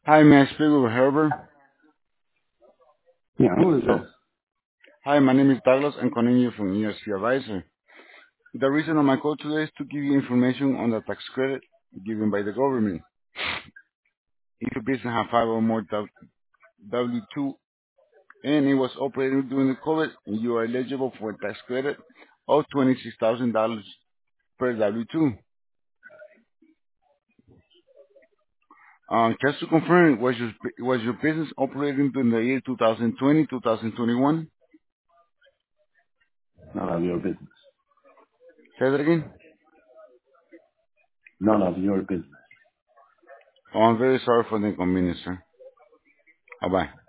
Hi, may I speak with Herbert? Yeah, who is this? Hi, my name is Douglas. I'm calling you from ESP Advisor. The reason of my call today is to give you information on the tax credit given by the government. If your business has five or more W-2 and it was operating during the COVID, you are eligible for a tax credit of $26,000 per W-2. Just to confirm, was your business operating during the year 2020, 2021? None of your business. Say that again? None of your business. Oh, I'm very sorry for the inconvenience, sir. Bye-bye.